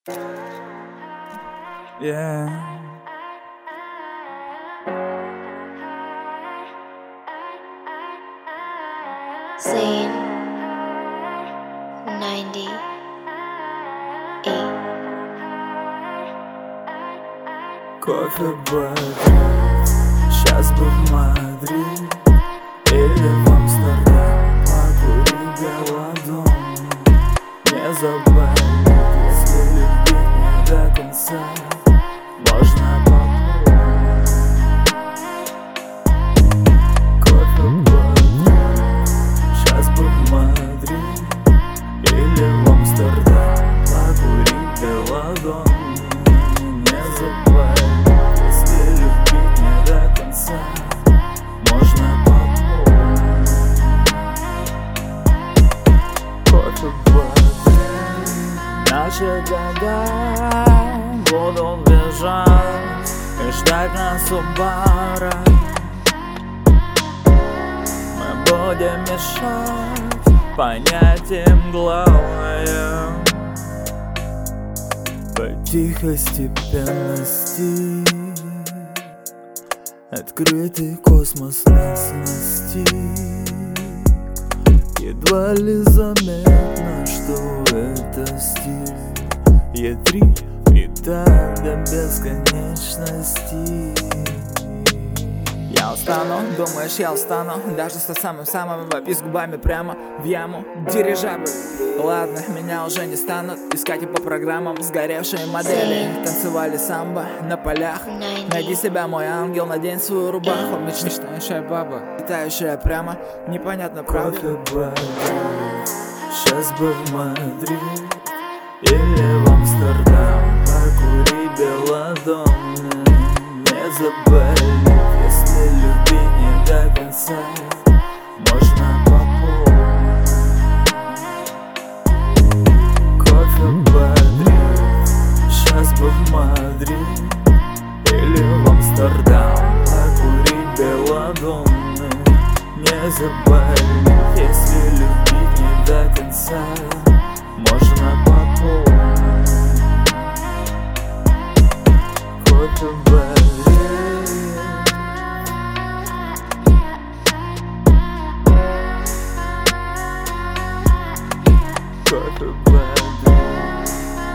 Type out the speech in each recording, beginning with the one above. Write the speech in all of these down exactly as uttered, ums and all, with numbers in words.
Yeah. Zane ninety eight. Кофе Бадрис, сейчас бы в Мадрид или в Амстердам, покурить белладонну. Не забыть, если любить не до конца, можно попробовать. Кофе Бадрис, сейчас бы в Мадрид или в Амстердам, покурить белладонну. Не забыть, если любить не до конца, можно попробовать. Кофе Бадрис, наши года будут бежать и ждать нас у бара. Мы будем мешать понятиям главное по тихой степенности. Открытый космос нас настиг. Едва ли заметно, что это стиль. Е три и так до бесконечности. Я устану, думаешь, я устану, даже со самым-самым вопись губами прямо в яму. Дирижабль, ладно, меня уже не станут искать и по программам. Сгоревшие модели танцевали самбо на полях. Найди себя, мой ангел, надень свою рубаху. Мечтающая баба, летающая прямо, непонятно правда. Кофе Бадрис, сейчас бы в Мадрид или в Амстердам, покурить белладонну. Не забыть, если любить не до конца, можно попробовать. Кофе Бадрис, сейчас бы в Мадрид или в Амстердам, покурить белладонну. Не забыть, если любить не до конца, можно попробовать. Кофе Бадрис. Кофе Бадрис.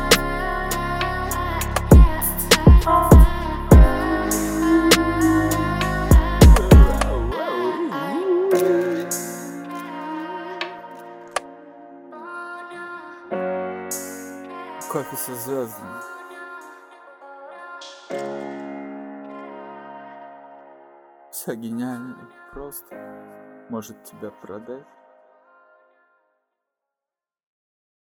Кофе со звездами. Все гениально, просто может тебя продать.